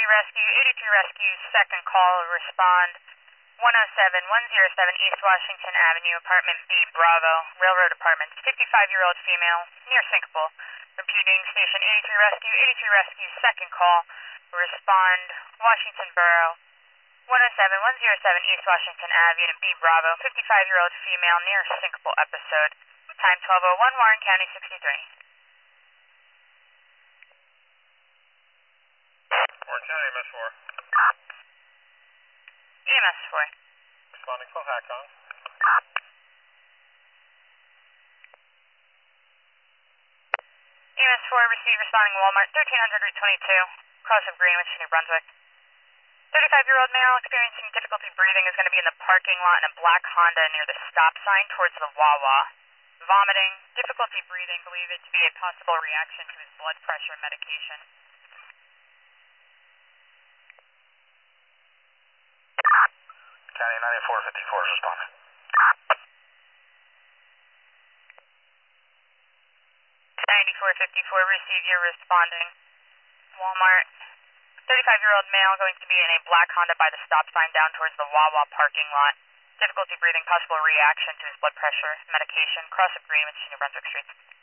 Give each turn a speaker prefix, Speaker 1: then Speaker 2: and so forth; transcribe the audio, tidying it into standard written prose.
Speaker 1: Rescue, 83 Rescue, second call, respond 107-107 East Washington Avenue, apartment B, Bravo, Railroad Apartments, 55-year-old female, near Syncopal. Repeating, station 83 Rescue, 83 Rescue, second call, respond Washington Borough, 107-107 East Washington Avenue, B, Bravo, 55-year-old female, near Syncopal episode. Time 12:01, Warren County 63.
Speaker 2: Warren County, MS4.
Speaker 1: EMS 4.
Speaker 2: Responding from Hackon.
Speaker 1: EMS 4, received responding Walmart, 1300 Route 22, cross of Greenwich, New Brunswick. 35-year-old male experiencing difficulty breathing is going to be in the parking lot in a black Honda near the stop sign towards the Wawa. Vomiting, difficulty breathing, believe it to be a possible reaction to his blood pressure medication.
Speaker 2: County 9454 is responding.
Speaker 1: 9454, receive your responding. Walmart. 35-year-old male going to be in a black Honda by the stop sign down towards the Wawa parking lot. Difficulty breathing, possible reaction to his blood pressure medication, cross of Greenwich, New Brunswick Streets.